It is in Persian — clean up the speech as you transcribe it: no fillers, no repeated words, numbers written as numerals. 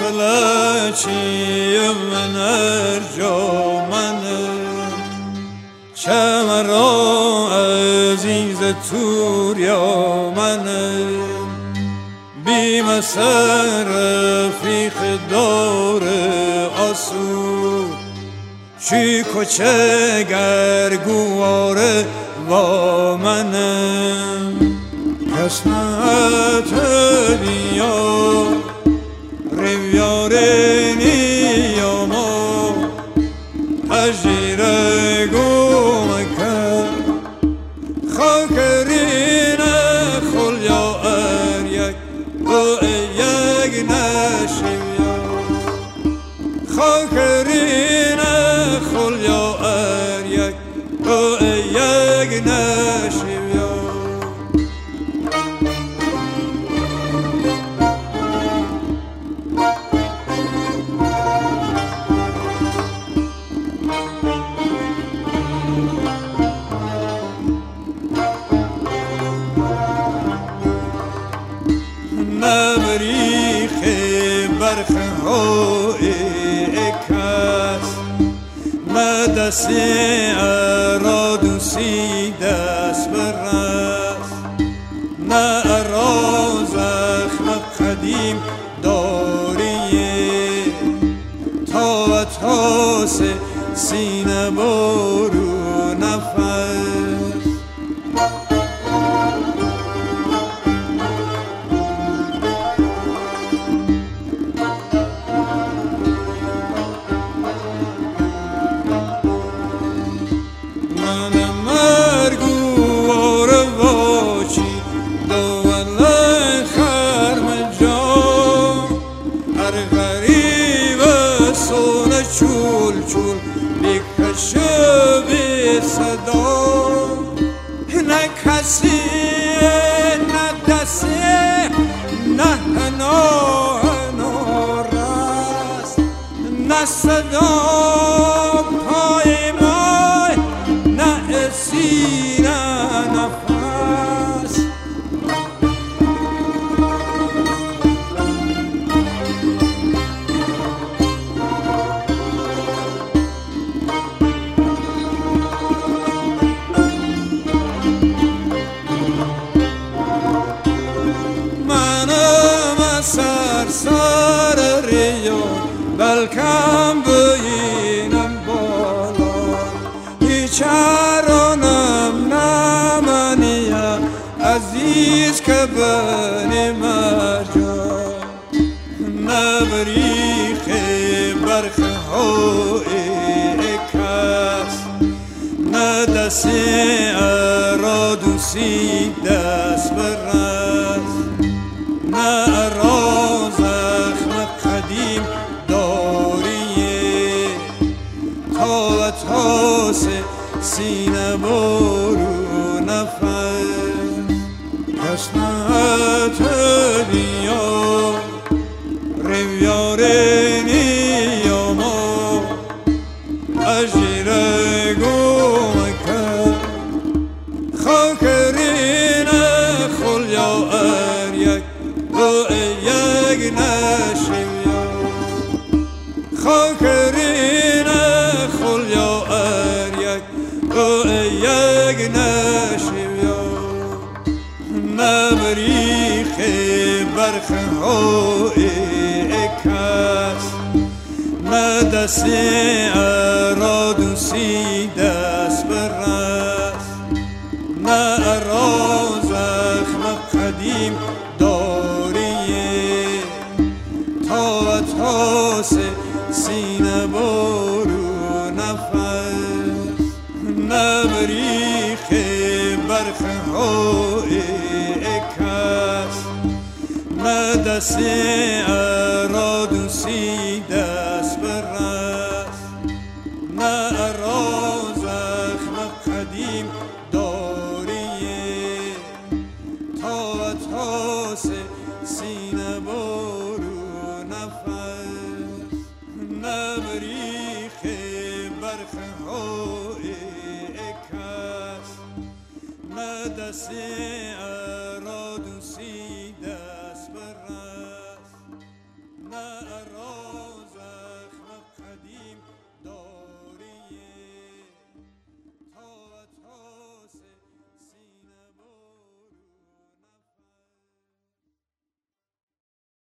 فلچی من ارجامنه چه مرا عزیز توریا منه بیم سر رفیق دار آسو چی کچه گرگواره با منه قسمت دیا ریویاره نیاما اجیره گومکه خاکرین خلیا اریک او یک نشویا خاکرین خلیا اریک او یک نشویا نبریخ برخ های کس نه دستی ارادوسی دست برست نه ارا زخم قدیم داریه تا و تاس سینه برو نفس چول چول میکشه بی صدا نه کسی نه دستی نه هنو رست نه صدا پای مای نه سینه نفس سر ریو بلکم بینم بالا هیچرانم نمانیه عزیز که بنی مرجا نبریخ برخ های کس نه دستی ارادوسی دست برست نه ارا زخم قدیم داریه تا و تاس سینه برو نفس قسمت دیا ریویاره نیاما اجیره گومکه خاکرین خلیا اریک او یک نشویا خاکرین خلیا اریک او یک نشویا نبریخ برخ های کس نه دستی ارادوسی دست برست نه ارا زخم قدیم داریه تا و تاس سینه برو نفس نبریخ برخ های کس نه دستی ارادوسی دست برست نه ارا زخم قدیم داریه تا و تاس سینه برو نفس نبریخ برخ های کس نه دستی